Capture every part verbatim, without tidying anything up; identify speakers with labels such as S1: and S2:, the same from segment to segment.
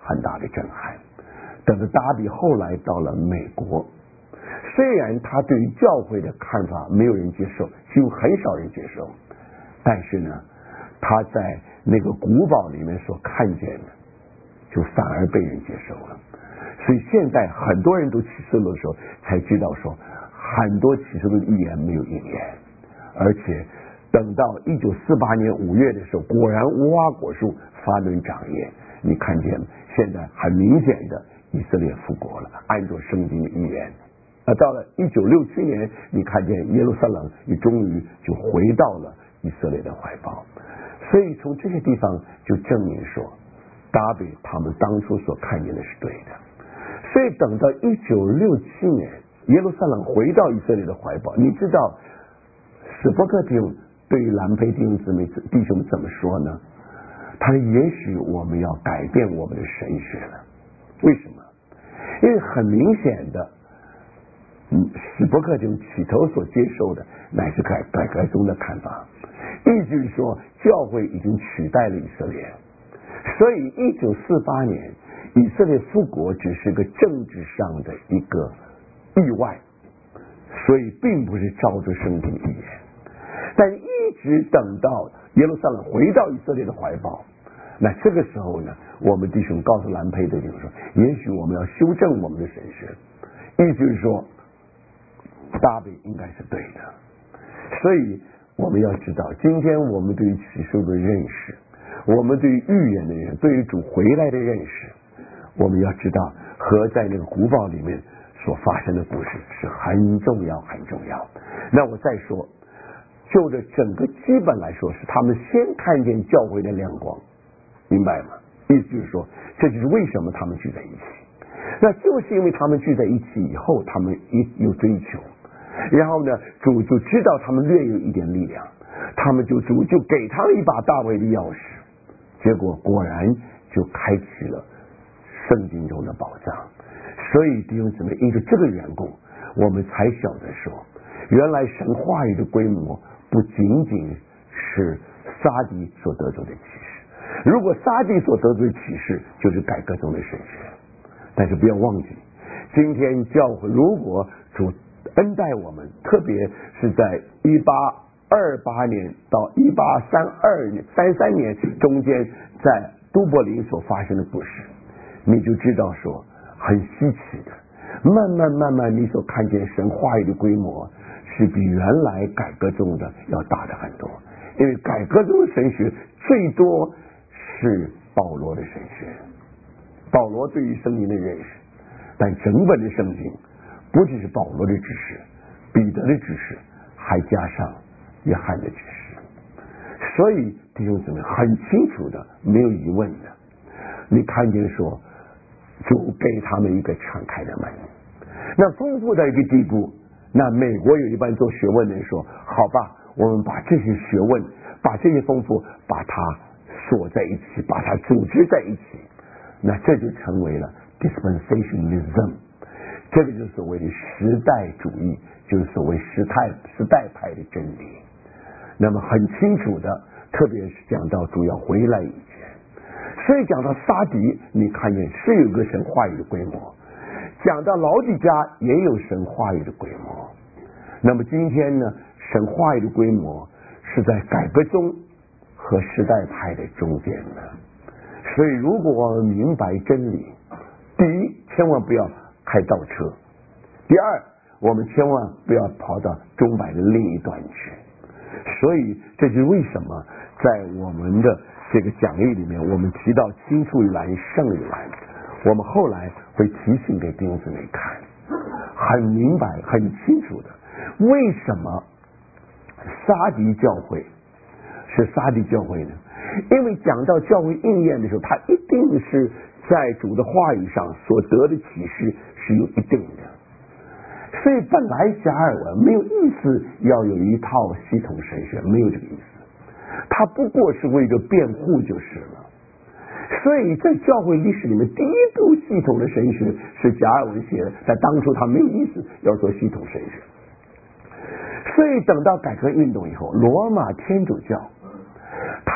S1: 很大的震撼。等到达比后来到了美国，虽然他对于教会的看法没有人接受，几乎很少人接受，但是呢，他在那个古堡里面所看见的，就反而被人接受了。所以现在很多人都启示录的时候才知道说，很多启示录的预言没有应验，而且等到一九四八年五月的时候，果然无花果树发嫩长叶，你看见现在很明显的以色列复国了，按照圣经的预言。那到了一九六七年，你看见耶路撒冷也终于就回到了以色列的怀抱。所以从这些地方就证明说，大卫他们当初所看见的是对的。所以等到一九六七年，耶路撒冷回到以色列的怀抱，你知道史伯克弟兄对于兰培弟兄姊妹弟兄怎么说呢？他说也许我们要改变我们的神学了。为什么？因为很明显的，嗯，史伯克弟兄起头所接受的乃是改改革宗的看法，意思是说教会已经取代了以色列，所以一九四八年以色列复国只是个政治上的一个意外，所以并不是照着圣经预言。但一直等到耶路撒冷回到以色列的怀抱，那这个时候呢，我们弟兄告诉兰培的就是说，也许我们要修正我们的神学，意思是说大卫应该是对的。所以我们要知道，今天我们对于启示录的认识，我们对于预言的人，对于主回来的认识，我们要知道和在那个古堡里面所发生的故事是很重要很重要。那我再说，就着整个基本来说，是他们先看见教会的亮光，明白吗？意思就是说，这就是为什么他们聚在一起。那就是因为他们聚在一起以后，他们有追求，然后呢，主就知道他们略有一点力量，他们就主就给他们一把大卫的钥匙，结果果然就开启了圣经中的宝藏。所以弟兄姊妹，因着这个缘故，我们才晓得说，原来神话语的规模不仅仅是撒狄所得着的启示，如果撒狄所得着的启示就是改革中的神学，但是不要忘记，今天教会如果主恩待我们，特别是在一八二八年到一八三二年三三年中间，在都柏林所发生的故事，你就知道说很稀奇的，慢慢慢慢你所看见神话语的规模是比原来改革中的要大的很多。因为改革中的神学最多是保罗的神学，保罗对于圣经的认识，但整本的圣经不只是保罗的知识，彼得的知识，还加上约翰的知识。所以弟兄姊妹很清楚的，没有疑问的，你看见说主给他们一个敞开的门，那丰富到一个地步，那美国有一班做学问的人说，好吧，我们把这些学问，把这些丰富把它锁在一起，把它组织在一起，那这就成为了 dispensationalism， 这个就是所谓的时代主义，就是所谓时代时代派的真理。那么很清楚的，特别是讲到主要回来以前，所以讲到撒狄，你看见是有个神话语的规模，讲到老底嘉也有神话语的规模。那么今天呢，神话语的规模是在改革中和时代派的中间的。所以如果我们明白真理，第一，千万不要开倒车；第二，我们千万不要跑到钟摆的另一端去。所以这就是为什么在我们的这个讲义里面，我们提到青出于蓝胜于蓝，我们后来会提醒给弟兄姊妹看，很明白很清楚的，为什么撒狄教会是撒狄教会呢？因为讲到教会应验的时候，它一定是在主的话语上所得的启示是有一定的。所以本来加尔文没有意思要有一套系统神学，没有这个意思，他不过是为了辩护就是了。所以在教会历史里面，第一部系统的神学是加尔文写的，但当初他没有意思要做系统神学。所以等到改革运动以后，罗马天主教他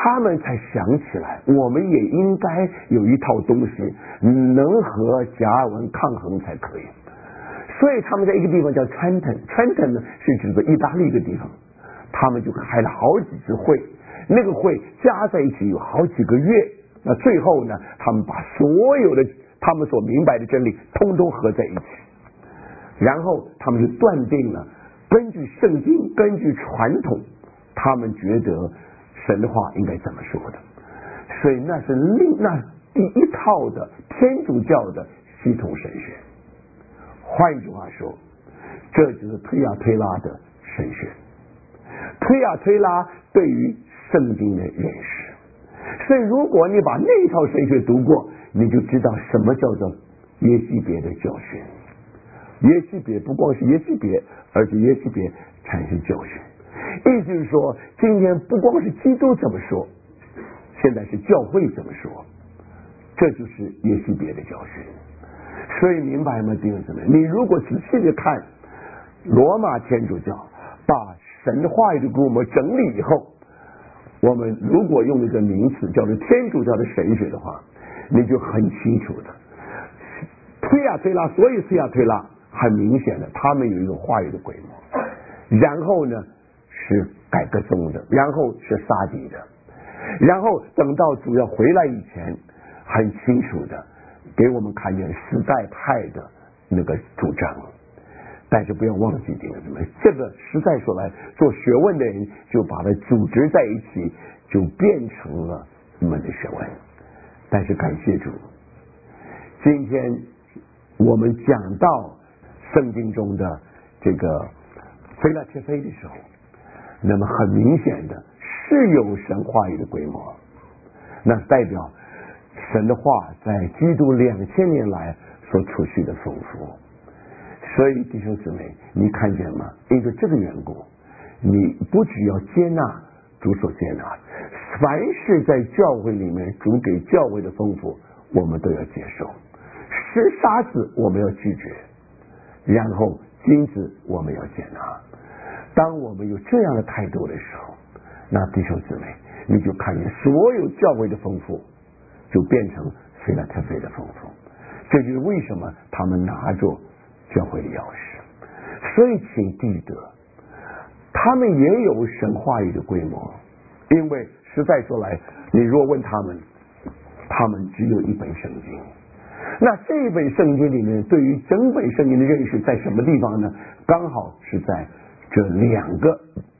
S1: 他们才想起来，我们也应该有一套东西能和加尔文抗衡才可以。所以他们在一个地方叫 Trenton，Trenton 呢是指的意大利的地方，他们就开了好几次会，那个会加在一起有好几个月，那最后呢，他们把所有的他们所明白的真理通通合在一起，然后他们就断定了，根据圣经，根据传统，他们觉得神的话应该怎么说的，所以那是另那第一套的天主教的系统神学。换句话说，这就是推亚推拉的神学。推亚推拉对于圣经的认识，所以如果你把那套神学读过，你就知道什么叫做耶西别的教训。耶西别不光是耶西别，而且耶西别产生教训。意思是说，今天不光是基督怎么说，现在是教会怎么说，这就是耶西别的教训。所以明白吗，弟兄姊妹？你如果仔细的看罗马天主教把神的话语的给我们整理以后，我们如果用一个名词叫做天主教的神学的话，你就很清楚的推呀推拉，所以推呀推拉，很明显的他们有一个话语的规模，然后呢是改革宗的，然后是撒底的，然后等到主要回来以前，很清楚的给我们看见时代派的那个主张。但是不要忘记这个什么，这个实在说来，做学问的人就把它组织在一起，就变成了我们的学问。但是感谢主，今天我们讲到圣经中的这个非拉切非的时候，那么很明显的是有神话语的规模，那代表神的话在基督两千年来所储蓄的丰富。所以弟兄姊妹，你看见吗？因为这个缘故，你不只要接纳主所接纳，凡是在教会里面主给教会的丰富，我们都要接受。是沙子我们要拒绝，然后金子我们要接纳。当我们有这样的态度的时候，那弟兄姊妹，你就看见所有教会的丰富就变成非拉特非的丰富。这就是为什么他们拿着教会的钥匙。所以请记得，他们也有神话语的规模，因为实在说来，你若问他们，他们只有一本圣经。那这本圣经里面对于整本圣经的认识在什么地方呢？刚好是在这两个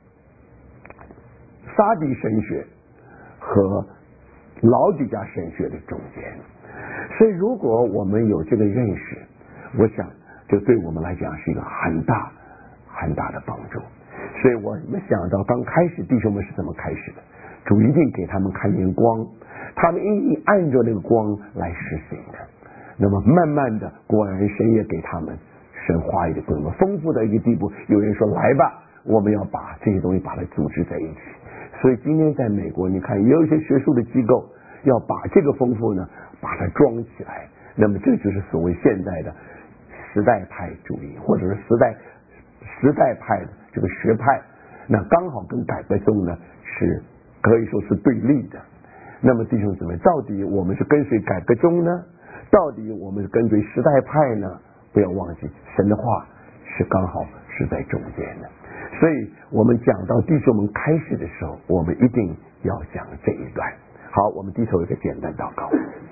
S1: 撒底神学和老底嘉神学的中间。所以如果我们有这个认识，我想这对我们来讲是一个很大很大的帮助。所以我们想到刚开始弟兄们是怎么开始的，主一定给他们看见光，他们一定按照那个光来实行的。那么慢慢的，果然神也给他们神话语的规模丰富到一个地步，有人说来吧，我们要把这些东西把它组织在一起。所以今天在美国你看也有一些学术的机构要把这个丰富呢把它装起来，那么这就是所谓现在的时代派主义，或者是时代时代派的这个学派，那刚好跟改革宗呢是可以说是对立的。那么弟兄姊妹，到底我们是跟随改革宗呢，到底我们是跟随时代派呢？不要忘记神的话是刚好是在中间的。所以我们讲到弟兄们开始的时候，我们一定要讲这一段。好，我们低头一个简单祷告。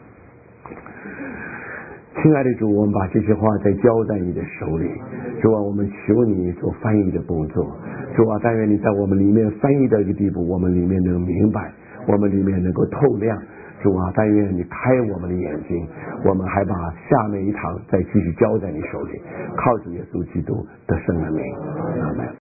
S1: 亲爱的主，我们把这些话再交在你的手里。主啊，我们求你做翻译的工作。主啊，但愿你在我们里面翻译到一个地步，我们里面能明白，我们里面能够透亮。主啊，但愿你开我们的眼睛，我们还把下面一堂再继续交在你手里，靠主耶稣基督的圣名，阿们。